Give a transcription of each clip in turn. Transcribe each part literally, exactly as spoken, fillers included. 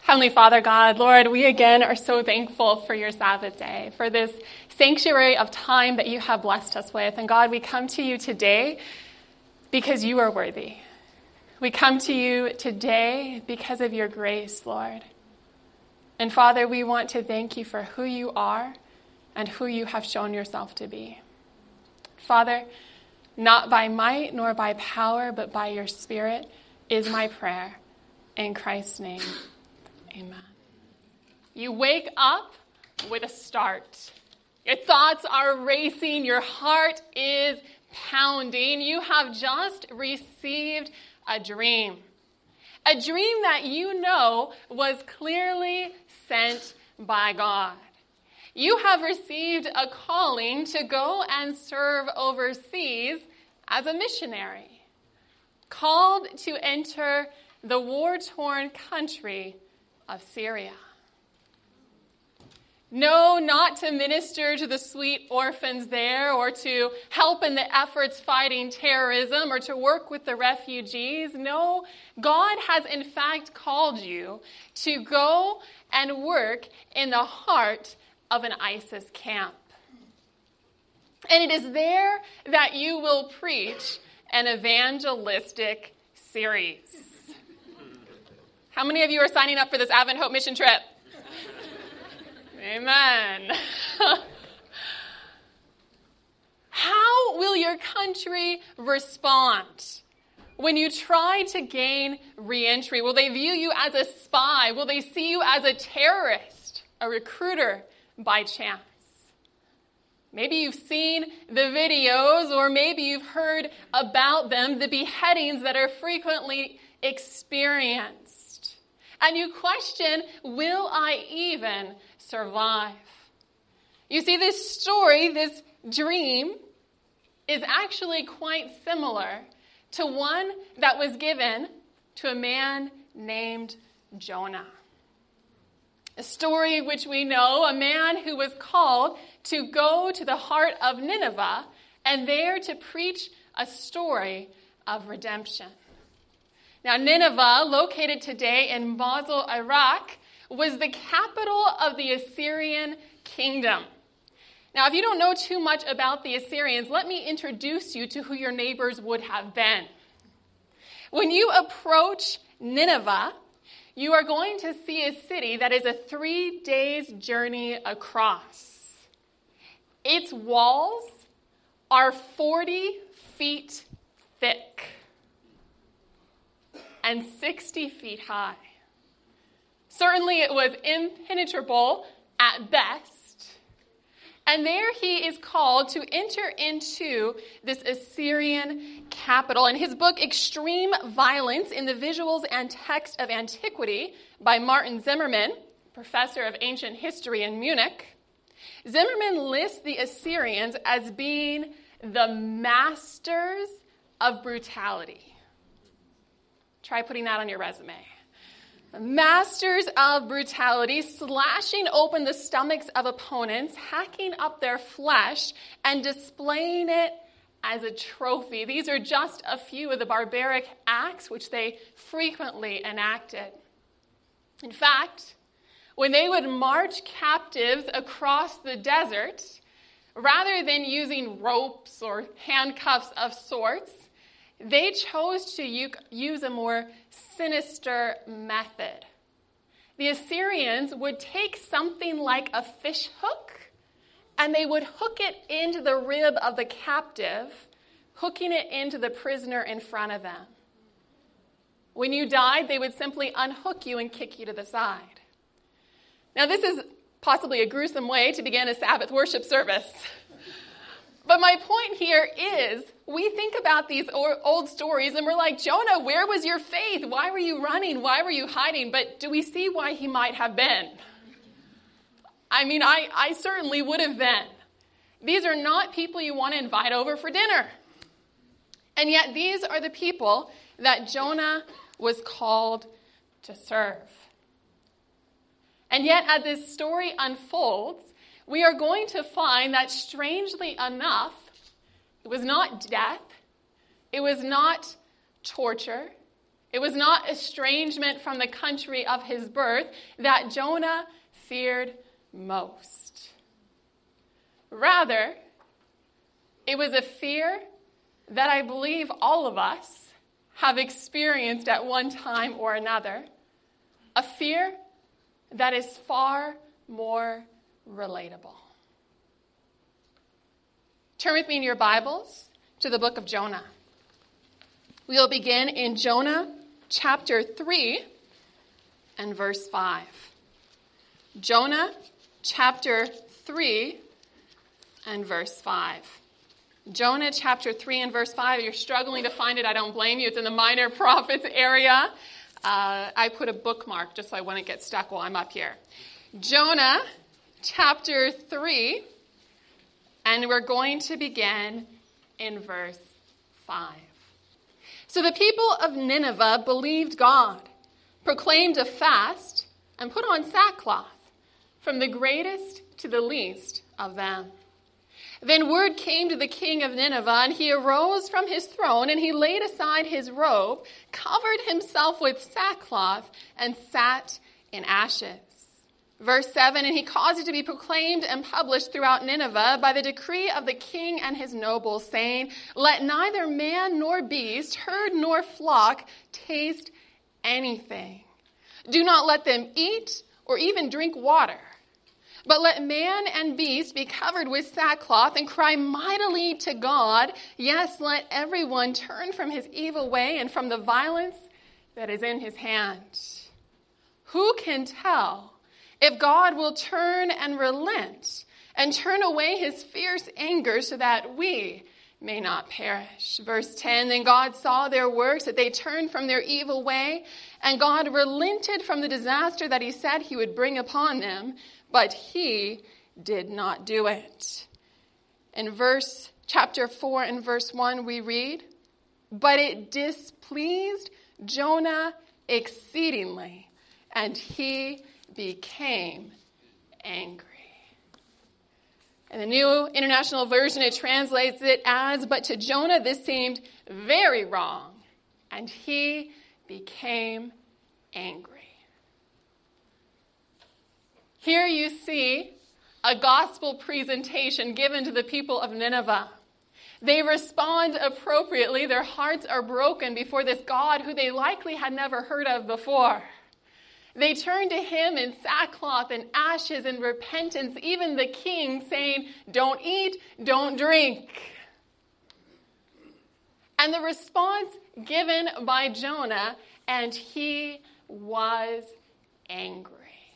Heavenly Father God, Lord, we again are so thankful for your Sabbath day, for this sanctuary of time that you have blessed us with. And God, we come to you today because you are worthy. We come to you today because of your grace, Lord. And Father, we want to thank you for who you are and who you have shown yourself to be. Father, not by might nor by power, but by your Spirit is my prayer. In Christ's name, amen. You wake up with a start. Your thoughts are racing. Your heart is pounding. You have just received a dream. A dream that you know was clearly sent by God. You have received a calling to go and serve overseas as a missionary, called to enter the war-torn country of Syria. No, not to minister to the sweet orphans there or to help in the efforts fighting terrorism or to work with the refugees. No, God has in fact called you to go and work in the heart of an ISIS camp. And it is there that you will preach an evangelistic series. How many of you are signing up for this Advent Hope mission trip? Amen. How will your country respond when you try to gain re-entry? Will they view you as a spy? Will they see you as a terrorist, a recruiter by chance? Maybe you've seen the videos, or maybe you've heard about them, the beheadings that are frequently experienced. And you question, will I even survive? You see, this story, this dream, is actually quite similar to one that was given to a man named Jonah. A story which we know, a man who was called to go to the heart of Nineveh and there to preach a story of redemption. Now, Nineveh, located today in Mosul, Iraq, was the capital of the Assyrian kingdom. Now, if you don't know too much about the Assyrians, let me introduce you to who your neighbors would have been. When you approach Nineveh, you are going to see a city that is a three days journey across. Its walls are forty feet thick and sixty feet high. Certainly it was impenetrable at best. And there he is called to enter into this Assyrian capital. In his book, Extreme Violence in the Visuals and Text of Antiquity, by Martin Zimmerman, professor of ancient history in Munich, Zimmerman lists the Assyrians as being the masters of brutality. Try putting that on your resume. Masters of brutality, slashing open the stomachs of opponents, hacking up their flesh, and displaying it as a trophy. These are just a few of the barbaric acts which they frequently enacted. In fact, when they would march captives across the desert, rather than using ropes or handcuffs of sorts, they chose to use a more sinister method. The Assyrians would take something like a fish hook, and they would hook it into the rib of the captive, hooking it into the prisoner in front of them. When you died, they would simply unhook you and kick you to the side. Now, this is possibly a gruesome way to begin a Sabbath worship service. But my point here is, we think about these old stories and we're like, Jonah, where was your faith? Why were you running? Why were you hiding? But do we see why he might have been? I mean, I, I certainly would have been. These are not people you want to invite over for dinner. And yet these are the people that Jonah was called to serve. And yet as this story unfolds, we are going to find that, strangely enough, it was not death, it was not torture, It was not estrangement from the country of his birth that Jonah feared most. Rather, it was a fear that I believe all of us have experienced at one time or another. A fear that is far more relatable. Turn with me in your Bibles to the book of Jonah. We'll begin in Jonah chapter three and verse five. Jonah chapter three and verse five. Jonah chapter three and verse five. If you're struggling to find it, I don't blame you. It's in the minor prophets area. Uh, I put a bookmark just so I wouldn't get stuck while I'm up here. Jonah chapter three, and we're going to begin in verse five. So the people of Nineveh believed God, proclaimed a fast, and put on sackcloth, from the greatest to the least of them. Then word came to the king of Nineveh, and he arose from his throne, and he laid aside his robe, covered himself with sackcloth, and sat in ashes. Verse seven, and he caused it to be proclaimed and published throughout Nineveh by the decree of the king and his nobles, saying, let neither man nor beast, herd nor flock taste anything. Do not let them eat or even drink water. But let man and beast be covered with sackcloth and cry mightily to God. Yes, let everyone turn from his evil way and from the violence that is in his hand. Who can tell if God will turn and relent and turn away his fierce anger so that we may not perish? Verse ten, then God saw their works, that they turned from their evil way, and God relented from the disaster that he said he would bring upon them, but he did not do it. In verse chapter four and verse one we read, but it displeased Jonah exceedingly, and he became angry. In the New International Version, it translates it as, but to Jonah this seemed very wrong, and he became angry. Here you see a gospel presentation given to the people of Nineveh. They respond appropriately. Their hearts are broken before this God who they likely had never heard of before. They turn to him in sackcloth and ashes and repentance, even the king saying, don't eat, don't drink. And the response given by Jonah, and he was angry.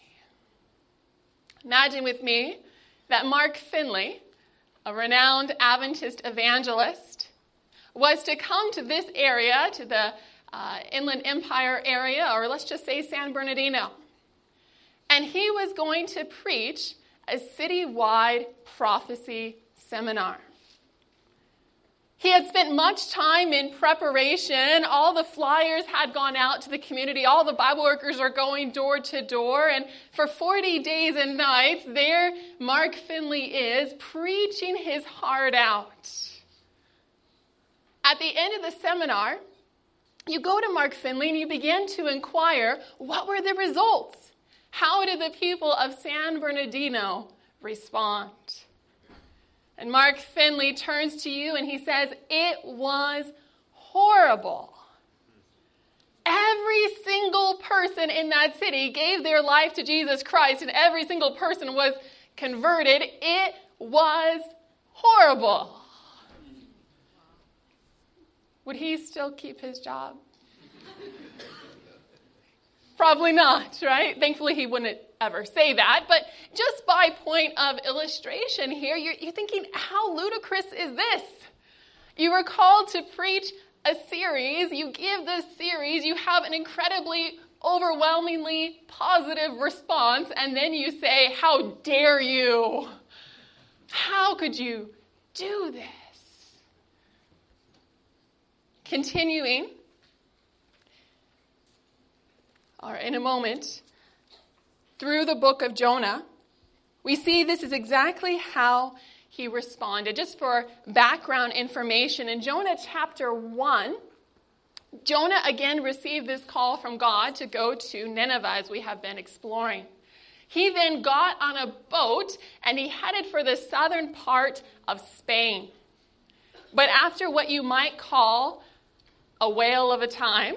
Imagine with me that Mark Finley, a renowned Adventist evangelist, was to come to this area, to the uh, Inland Empire area, or let's just say San Bernardino. And he was going to preach a citywide prophecy seminar. He had spent much time in preparation. All the flyers had gone out to the community. All the Bible workers are going door to door. And for forty days and nights, there Mark Finley is preaching his heart out. At the end of the seminar, you go to Mark Finley and you begin to inquire, what were the results? How did the people of San Bernardino respond? And Mark Finley turns to you and he says, it was horrible. Every single person in that city gave their life to Jesus Christ, and every single person was converted. It was horrible. Would he still keep his job? Probably not, right? Thankfully, he wouldn't ever say that. But just by point of illustration here, you're, you're thinking, how ludicrous is this? You were called to preach a series. You give this series. You have an incredibly, overwhelmingly positive response. And then you say, how dare you? How could you do this? Continuing, or in a moment, through the book of Jonah, we see this is exactly how he responded. Just for background information, in Jonah chapter one, Jonah again received this call from God to go to Nineveh, as we have been exploring. He then got on a boat and he headed for the southern part of Spain. But after what you might call a whale of a time,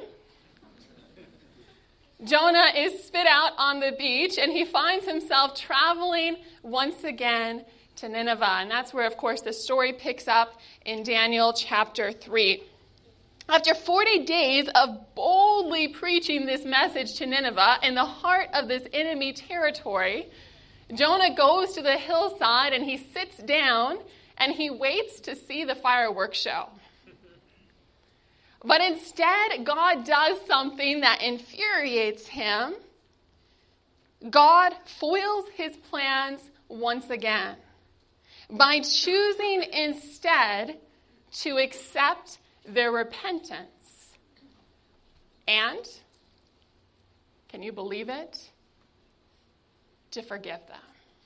Jonah is spit out on the beach and he finds himself traveling once again to Nineveh. And that's where, of course, the story picks up in Daniel chapter three. After forty days of boldly preaching this message to Nineveh in the heart of this enemy territory, Jonah goes to the hillside and he sits down and he waits to see the fireworks show. But instead, God does something that infuriates him. God foils his plans once again by choosing instead to accept their repentance. And, can you believe it? To forgive them.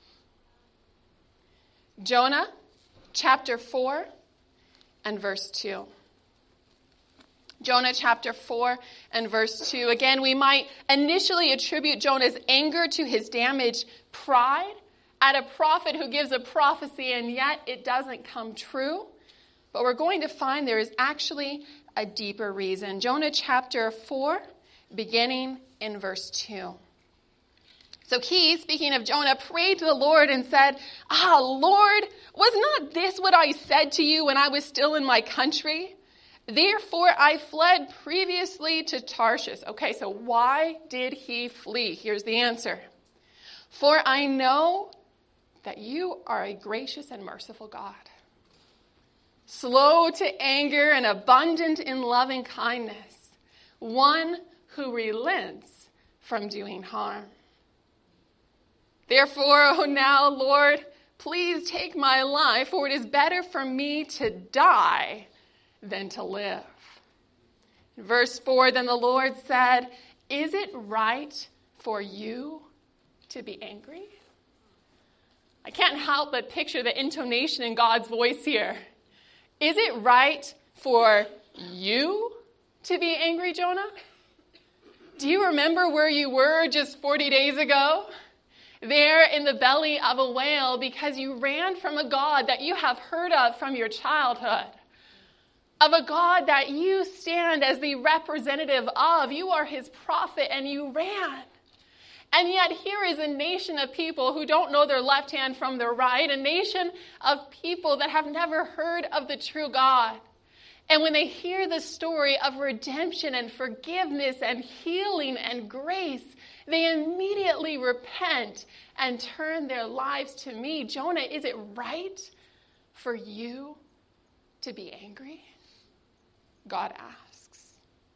Jonah chapter four and verse two. Jonah chapter four and verse two. Again, we might initially attribute Jonah's anger to his damaged pride at a prophet who gives a prophecy and yet it doesn't come true. But we're going to find there is actually a deeper reason. Jonah chapter four, beginning in verse two. So he, speaking of Jonah, prayed to the Lord and said, "Ah, Lord, was not this what I said to you when I was still in my country? Therefore I fled previously to Tarshish." Okay, so why did he flee? Here's the answer. "For I know that you are a gracious and merciful God, slow to anger and abundant in loving kindness, one who relents from doing harm. Therefore, O now, Lord, please take my life, for it is better for me to die than to live." In verse four, then the Lord said, "Is it right for you to be angry?" I can't help but picture the intonation in God's voice here. Is it right for you to be angry, Jonah? Do you remember where you were just forty days ago? There in the belly of a whale because you ran from a God that you have heard of from your childhood. Of a God that you stand as the representative of. You are his prophet and you ran. And yet here is a nation of people who don't know their left hand from their right. A nation of people that have never heard of the true God. And when they hear the story of redemption and forgiveness and healing and grace, they immediately repent and turn their lives to me. Jonah, is it right for you to be angry? God asks.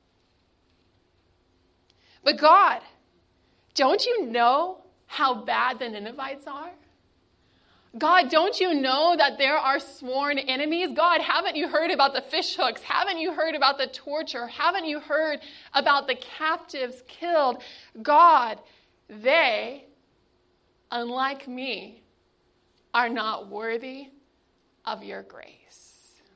But God, don't you know how bad the Ninevites are? God, don't you know that there are sworn enemies? God, haven't you heard about the fish hooks? Haven't you heard about the torture? Haven't you heard about the captives killed? God, they, unlike me, are not worthy of your grace.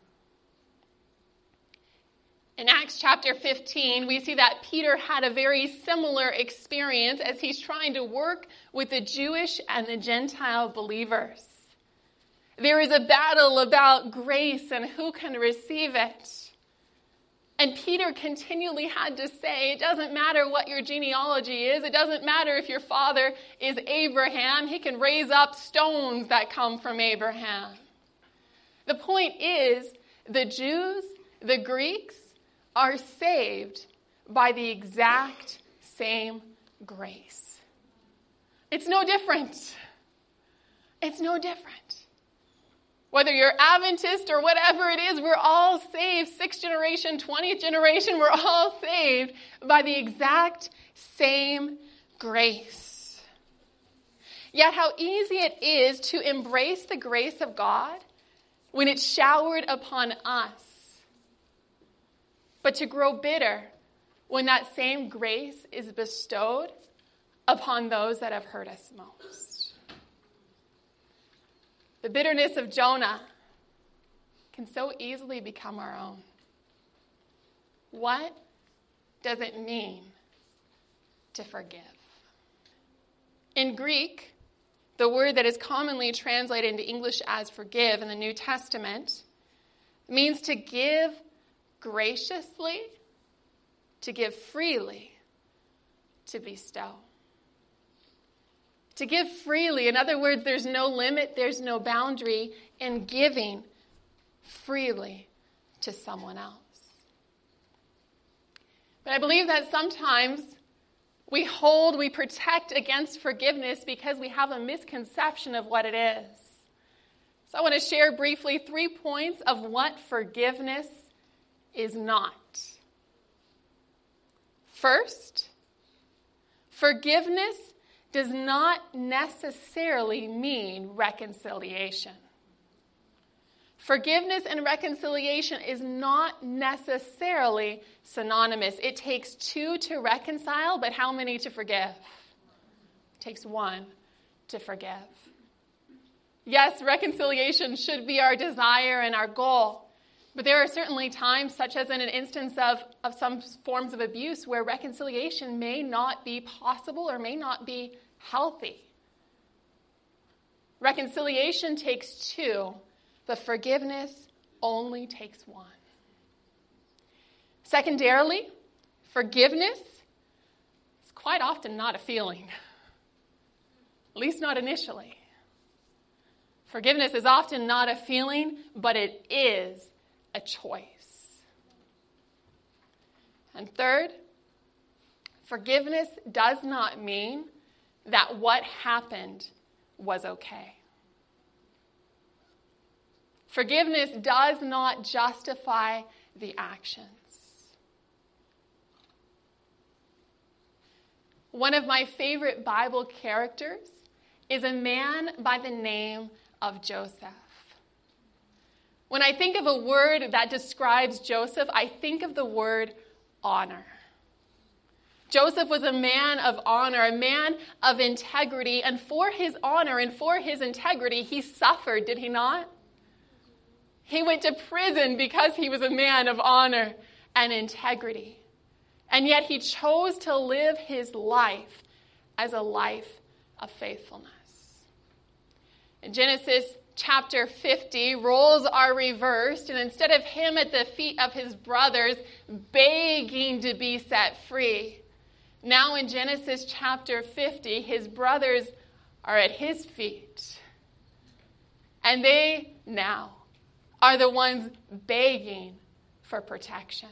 In Acts chapter fifteen, we see that Peter had a very similar experience as he's trying to work with the Jewish and the Gentile believers. There is a battle about grace and who can receive it. And Peter continually had to say, it doesn't matter what your genealogy is. It doesn't matter if your father is Abraham. He can raise up stones that come from Abraham. The point is, the Jews, the Greeks, are saved by the exact same grace. It's no different. It's no different. Whether you're Adventist or whatever it is, we're all saved. Sixth generation, twentieth generation, we're all saved by the exact same grace. Yet how easy it is to embrace the grace of God when it's showered upon us. But to grow bitter when that same grace is bestowed upon those that have hurt us most. The bitterness of Jonah can so easily become our own. What does it mean to forgive? In Greek, the word that is commonly translated into English as forgive in the New Testament means to give graciously, to give freely, to bestow. To give freely, in other words, there's no limit, there's no boundary in giving freely to someone else. But I believe that sometimes we hold, we protect against forgiveness because we have a misconception of what it is. So I want to share briefly three points of what forgiveness is not. First, forgiveness does not necessarily mean reconciliation. Forgiveness and reconciliation is not necessarily synonymous. It takes two to reconcile, but how many to forgive? It takes one to forgive. Yes, reconciliation should be our desire and our goal, but there are certainly times, such as in an instance of, of some forms of abuse, where reconciliation may not be possible or may not be healthy. Reconciliation takes two, but forgiveness only takes one. Secondarily, forgiveness is quite often not a feeling, at least not initially. Forgiveness is often not a feeling, but it is a choice. And third, forgiveness does not mean that what happened was okay. Forgiveness does not justify the actions. One of my favorite Bible characters is a man by the name of Joseph. When I think of a word that describes Joseph, I think of the word honor. Joseph was a man of honor, a man of integrity, and for his honor and for his integrity, he suffered, did he not? He went to prison because he was a man of honor and integrity. And yet he chose to live his life as a life of faithfulness. In Genesis chapter fifty, roles are reversed, and instead of him at the feet of his brothers begging to be set free, now in Genesis chapter fifty, his brothers are at his feet. And they now are the ones begging for protection.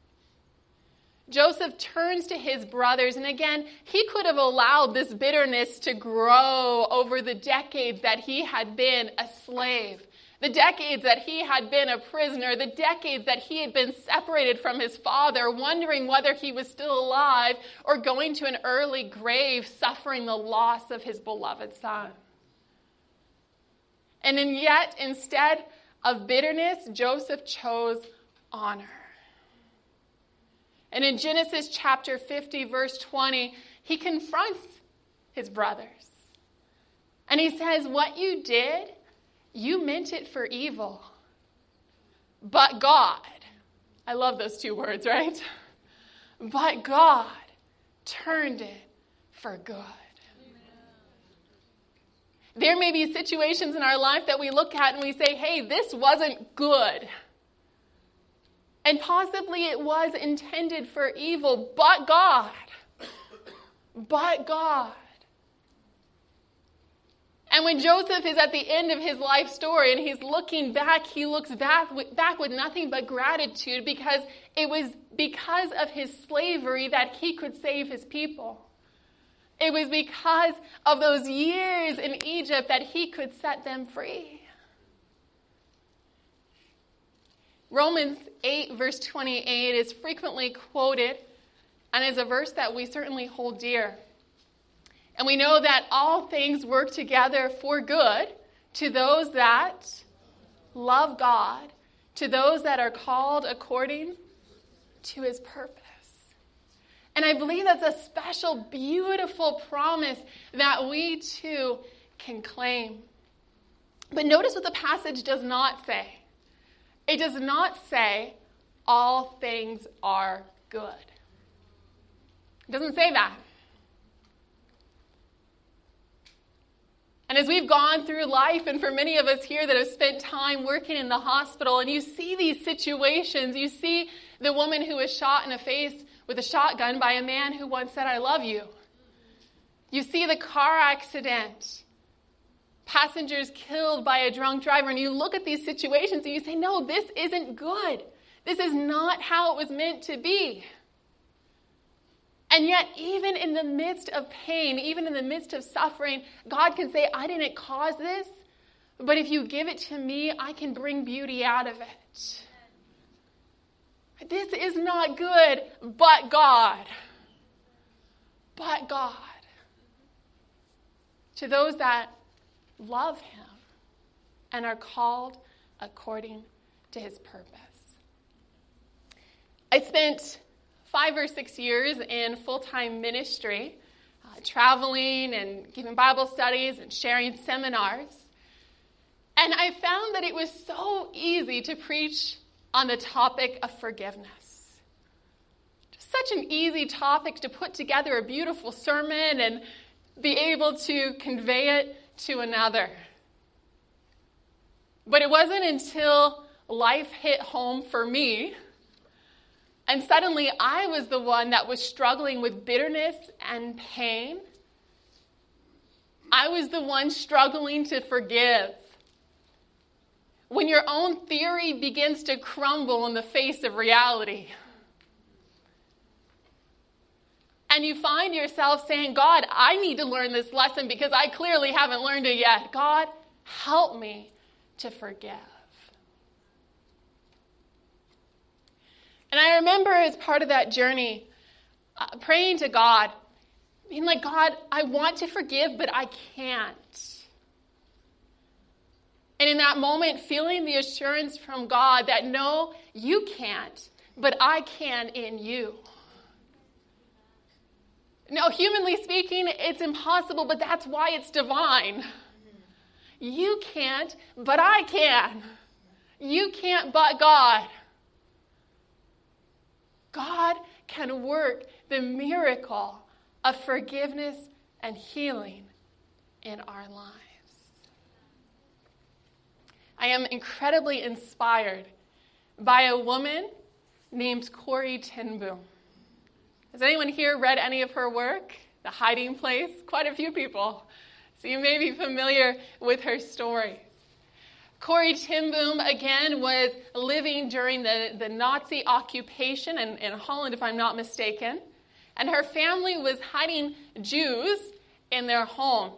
Joseph turns to his brothers, and again, he could have allowed this bitterness to grow over the decades that he had been a slave, the decades that he had been a prisoner, the decades that he had been separated from his father, wondering whether he was still alive or going to an early grave, suffering the loss of his beloved son. And then yet, instead of bitterness, Joseph chose honor. And in Genesis chapter fifty, verse twenty, he confronts his brothers. And he says, what you did, you meant it for evil. But God, I love those two words, right? But God turned it for good. There may be situations in our life that we look at and we say, hey, this wasn't good. And possibly it was intended for evil, but God. But God. And when Joseph is at the end of his life story and he's looking back, he looks back with, back with nothing but gratitude, because it was because of his slavery that he could save his people. It was because of those years in Egypt that he could set them free. Romans eight, verse twenty-eight is frequently quoted and is a verse that we certainly hold dear. And we know that all things work together for good to those that love God, to those that are called according to his purpose. And I believe that's a special, beautiful promise that we too can claim. But notice what the passage does not say. It does not say all things are good. It doesn't say that. And as we've gone through life, and for many of us here that have spent time working in the hospital, and you see these situations, you see the woman who was shot in the face with a shotgun by a man who once said, "I love you." You see the car accident, passengers killed by a drunk driver, and you look at these situations and you say, no, this isn't good. This is not how it was meant to be. And yet, even in the midst of pain, even in the midst of suffering, God can say, I didn't cause this, but if you give it to me, I can bring beauty out of it. This is not good, but God. But God. To those that love him and are called according to his purpose. I spent five or six years in full-time ministry, uh, traveling and giving Bible studies and sharing seminars. And I found that it was so easy to preach on the topic of forgiveness. Just such an easy topic to put together a beautiful sermon and be able to convey it to another. But it wasn't until life hit home for me, and suddenly I was the one that was struggling with bitterness and pain. I was the one struggling to forgive. When your own theory begins to crumble in the face of reality, and you find yourself saying, God, I need to learn this lesson because I clearly haven't learned it yet. God, help me to forgive. And I remember as part of that journey, uh, praying to God, being like, God, I want to forgive, but I can't. And in that moment, feeling the assurance from God that no, you can't, but I can in you. Now, humanly speaking, it's impossible, but that's why it's divine. You can't, but I can. You can't, but God. God can work the miracle of forgiveness and healing in our lives. I am incredibly inspired by a woman named Corrie ten Boom. Has anyone here read any of her work? The Hiding Place? Quite a few people. So you may be familiar with her story. Corrie ten Boom, again, was living during the, the Nazi occupation in, in Holland, if I'm not mistaken. And her family was hiding Jews in their home.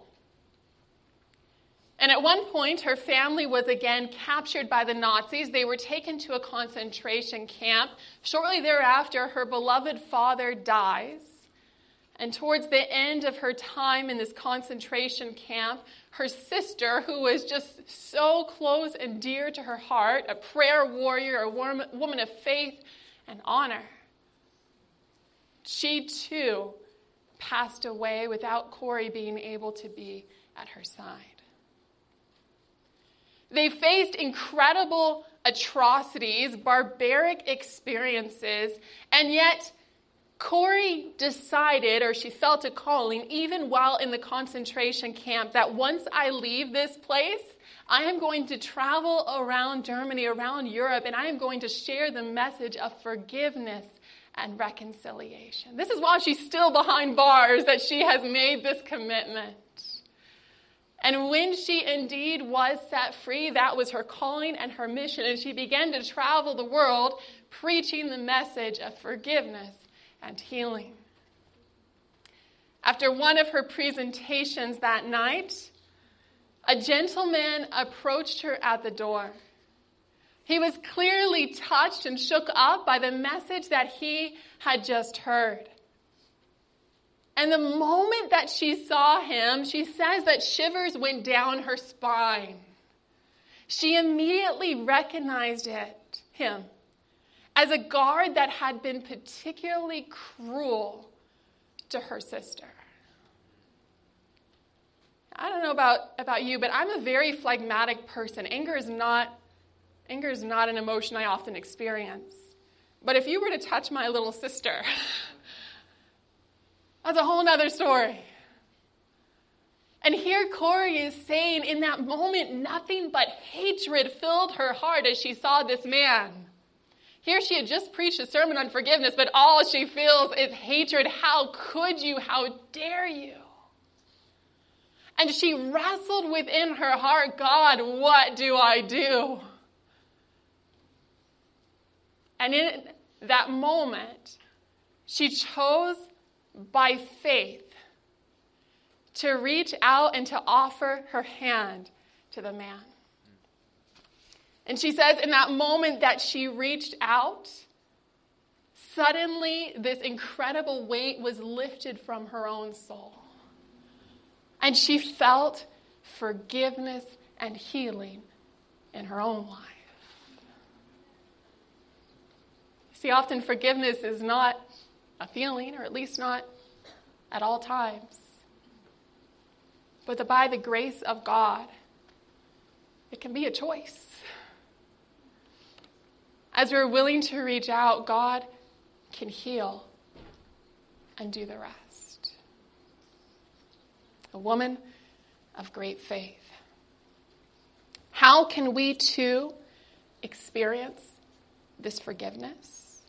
And at one point, her family was again captured by the Nazis. They were taken to a concentration camp. Shortly thereafter, her beloved father dies. And towards the end of her time in this concentration camp, her sister, who was just so close and dear to her heart, a prayer warrior, a woman of faith and honor, she too passed away without Corrie being able to be at her side. They faced incredible atrocities, barbaric experiences, and yet Corrie decided, or she felt a calling, even while in the concentration camp, that once I leave this place, I am going to travel around Germany, around Europe, and I am going to share the message of forgiveness and reconciliation. This is while she's still behind bars that she has made this commitment. And when she indeed was set free, that was her calling and her mission. And she began to travel the world preaching the message of forgiveness and healing. After one of her presentations that night, a gentleman approached her at the door. He was clearly touched and shook up by the message that he had just heard. And the moment that she saw him, she says that shivers went down her spine. She immediately recognized it, him as a guard that had been particularly cruel to her sister. I don't know about, about you, but I'm a very phlegmatic person. Anger is not, anger is not an emotion I often experience. But if you were to touch my little sister, That's a whole nother story. And here Corrie is saying in that moment, nothing but hatred filled her heart as she saw this man. Here she had just preached a sermon on forgiveness, but all she feels is hatred. How could you? How dare you? And she wrestled within her heart, God, what do I do? And in that moment, she chose by faith to reach out and to offer her hand to the man. And she says in that moment that she reached out, suddenly this incredible weight was lifted from her own soul. And she felt forgiveness and healing in her own life. See, often forgiveness is not a feeling, or at least not at all times. But that by the grace of God, it can be a choice. As we're willing to reach out, God can heal and do the rest. A woman of great faith. How can we too experience this forgiveness?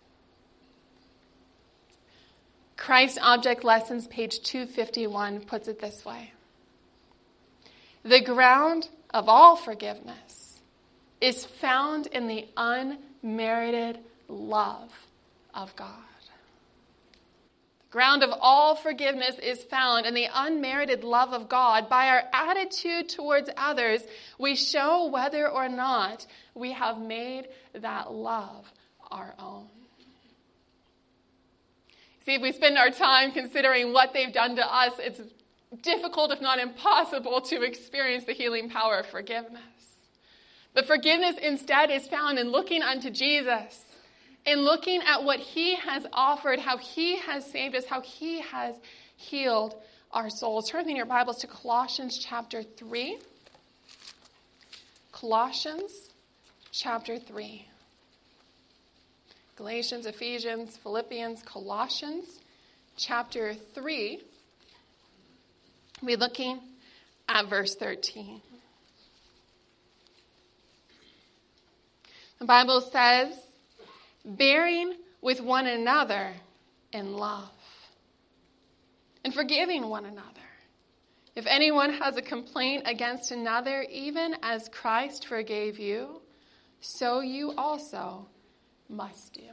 Christ Object Lessons, page two fifty-one, puts it this way. The ground of all forgiveness is found in the unmerited love of God. The ground of all forgiveness is found in the unmerited love of God. By our attitude towards others, we show whether or not we have made that love our own. See, if we spend our time considering what they've done to us, it's difficult, if not impossible, to experience the healing power of forgiveness. But forgiveness instead is found in looking unto Jesus, in looking at what he has offered, how he has saved us, how he has healed our souls. Turn in your Bibles to Colossians chapter three. Colossians chapter three. Galatians, Ephesians, Philippians, Colossians chapter three. We're looking at verse thirteen. The Bible says, bearing with one another in love and forgiving one another. If anyone has a complaint against another, even as Christ forgave you, so you also must do.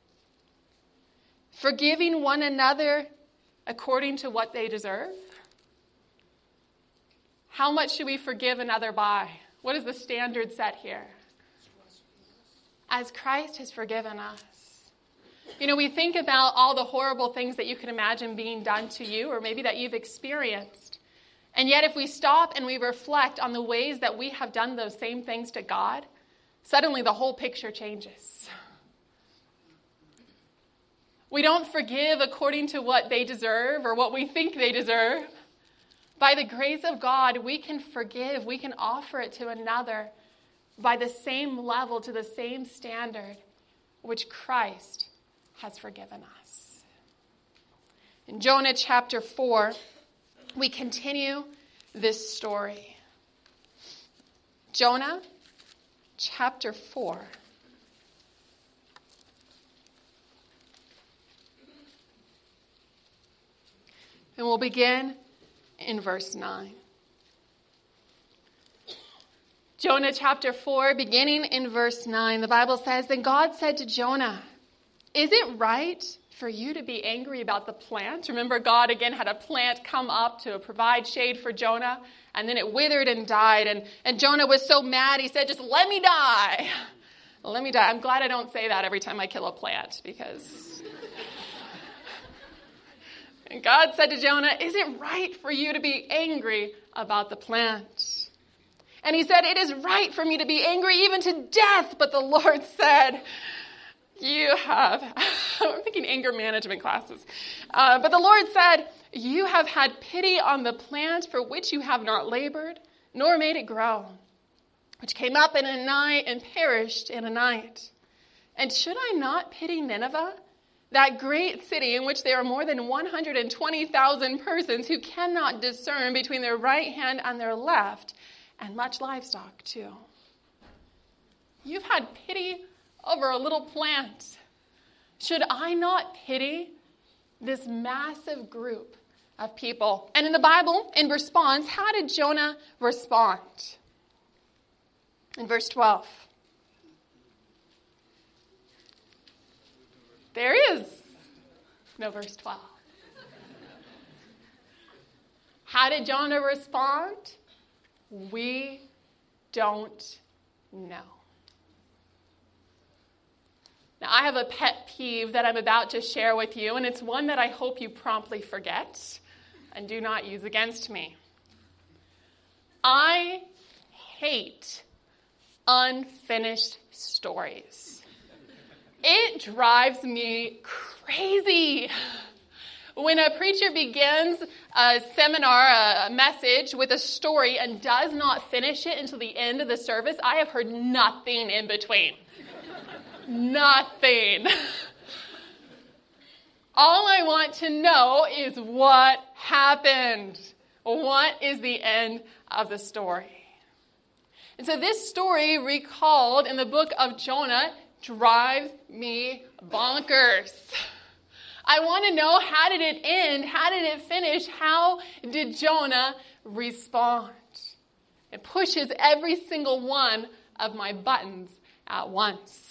Forgiving one another according to what they deserve. How much should we forgive another by? What is the standard set here? As Christ has forgiven us. You know, we think about all the horrible things that you can imagine being done to you, or maybe that you've experienced. And yet if we stop and we reflect on the ways that we have done those same things to God, suddenly the whole picture changes. We don't forgive according to what they deserve or what we think they deserve. By the grace of God, we can forgive, we can offer it to another by the same level, to the same standard which Christ has forgiven us. In Jonah chapter four, we continue this story. Jonah chapter four. And we'll begin in verse nine. Jonah chapter four, beginning in verse nine, the Bible says, Then God said to Jonah, Is it right for you to be angry about the plant? Remember, God again had a plant come up to provide shade for Jonah, and then it withered and died. And, and Jonah was so mad, he said, just let me die. Let me die. I'm glad I don't say that every time I kill a plant, because... And God said to Jonah, Is it right for you to be angry about the plant? And he said, It is right for me to be angry even to death. But the Lord said, You have, I'm thinking anger management classes. Uh, but the Lord said, You have had pity on the plant for which you have not labored, nor made it grow, which came up in a night and perished in a night. And should I not pity Nineveh, That great city in which there are more than one hundred twenty thousand persons who cannot discern between their right hand and their left, and much livestock too. You've had pity over a little plant. Should I not pity this massive group of people? And in the Bible, in response, how did Jonah respond? In verse twelve. There is no verse twelve. How did Jonah respond? We don't know. Now, I have a pet peeve that I'm about to share with you, and it's one that I hope you promptly forget and do not use against me. I hate unfinished stories. It drives me crazy. When a preacher begins a seminar, a message with a story and does not finish it until the end of the service, I have heard nothing in between. Nothing. All I want to know is what happened. What is the end of the story? And so this story recalled in the book of Jonah drives me bonkers. I want to know, how did it end? How did it finish? How did Jonah respond? It pushes every single one of my buttons at once.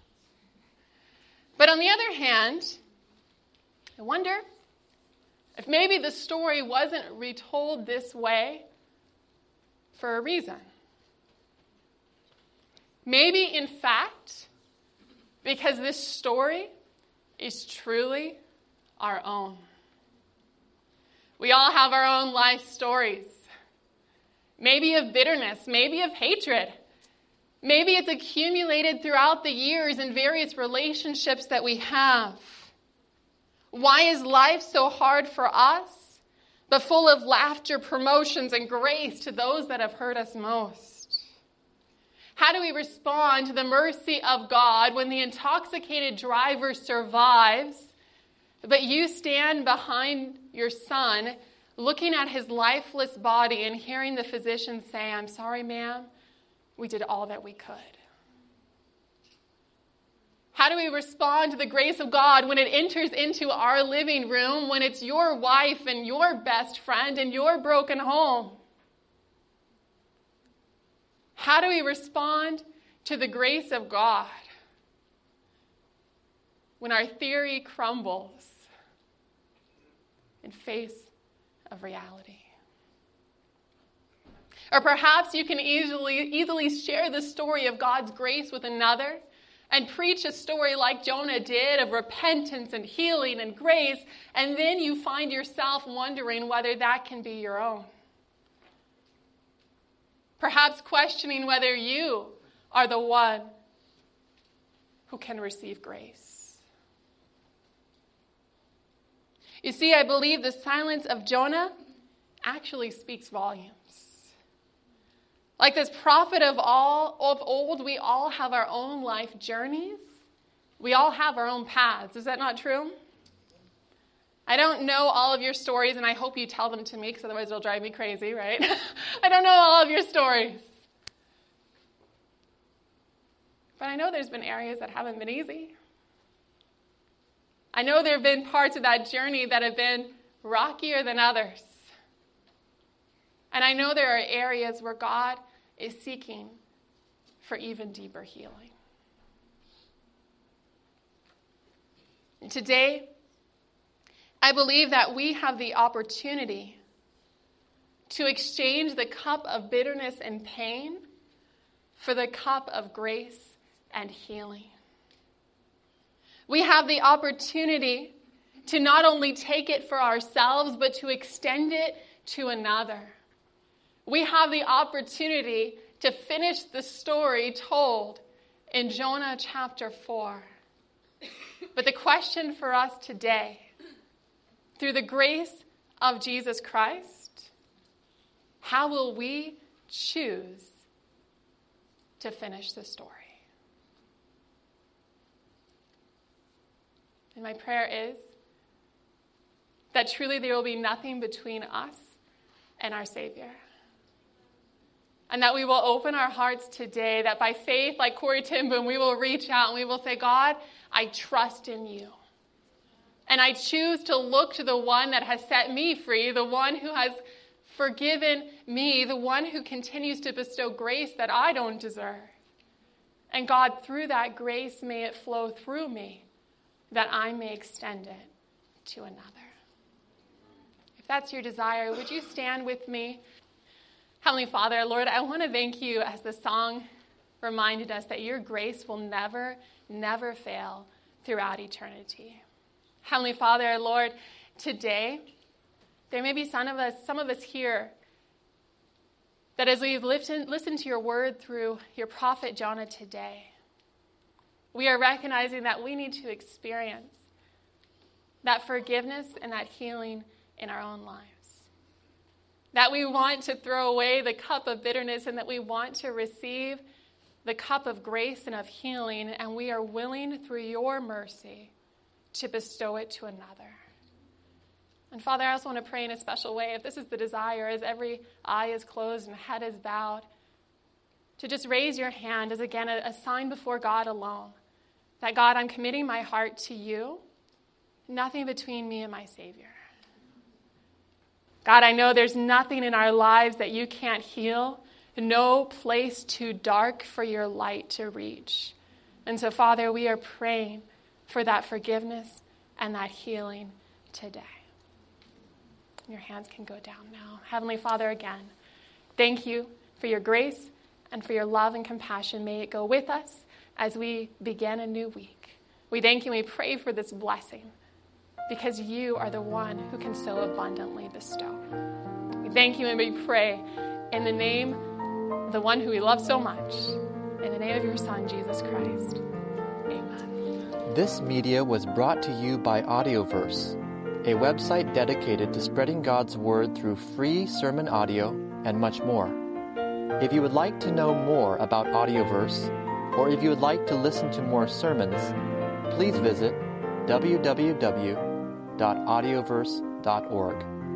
But on the other hand, I wonder if maybe the story wasn't retold this way for a reason. Maybe, in fact, because this story is truly our own. We all have our own life stories. Maybe of bitterness, maybe of hatred. Maybe it's accumulated throughout the years in various relationships that we have. Why is life so hard for us, but full of laughter, promotions, and grace to those that have hurt us most? How do we respond to the mercy of God when the intoxicated driver survives, but you stand behind your son, looking at his lifeless body and hearing the physician say, "I'm sorry, ma'am, we did all that we could"? How do we respond to the grace of God when it enters into our living room, when it's your wife and your best friend in your broken home? How do we respond to the grace of God when our theory crumbles in face of reality? Or perhaps you can easily, easily share the story of God's grace with another and preach a story like Jonah did of repentance and healing and grace, and then you find yourself wondering whether that can be your own. Perhaps questioning whether you are the one who can receive grace. You see, I believe the silence of Jonah actually speaks volumes. Like this prophet of all of old, we all have our own life journeys. We all have our own paths. Is that not true? I don't know all of your stories, and I hope you tell them to me, because otherwise it'll drive me crazy, right? I don't know all of your stories. But I know there's been areas that haven't been easy. I know there have been parts of that journey that have been rockier than others. And I know there are areas where God is seeking for even deeper healing. And today, I believe that we have the opportunity to exchange the cup of bitterness and pain for the cup of grace and healing. We have the opportunity to not only take it for ourselves, but to extend it to another. We have the opportunity to finish the story told in Jonah chapter four. But the question for us today, through the grace of Jesus Christ, how will we choose to finish the story? And my prayer is that truly there will be nothing between us and our Savior. And that we will open our hearts today, that by faith, like Corey Ten Boom, we will reach out and we will say, God, I trust in you. And I choose to look to the one that has set me free, the one who has forgiven me, the one who continues to bestow grace that I don't deserve. And God, through that grace, may it flow through me, that I may extend it to another. If that's your desire, would you stand with me? Heavenly Father, Lord, I want to thank you, as the song reminded us, that your grace will never, never fail throughout eternity. Heavenly Father, Lord, today, there may be some of us, some of us here that as we've listened, listened to your word through your prophet Jonah today, we are recognizing that we need to experience that forgiveness and that healing in our own lives. That we want to throw away the cup of bitterness and that we want to receive the cup of grace and of healing, and we are willing through your mercy to bestow it to another. And Father, I also want to pray in a special way, if this is the desire, as every eye is closed and head is bowed, to just raise your hand as, again, a, a sign before God alone, that God, I'm committing my heart to you, nothing between me and my Savior. God, I know there's nothing in our lives that you can't heal, no place too dark for your light to reach. And so, Father, we are praying for that forgiveness and that healing today. Your hands can go down now. Heavenly Father, again, thank you for your grace and for your love and compassion. May it go with us as we begin a new week. We thank you and we pray for this blessing because you are the one who can so abundantly bestow. We thank you and we pray in the name of the one who we love so much, in the name of your Son, Jesus Christ. Amen. This media was brought to you by Audioverse, a website dedicated to spreading God's Word through free sermon audio and much more. If you would like to know more about Audioverse, or if you would like to listen to more sermons, please visit w w w dot audioverse dot org.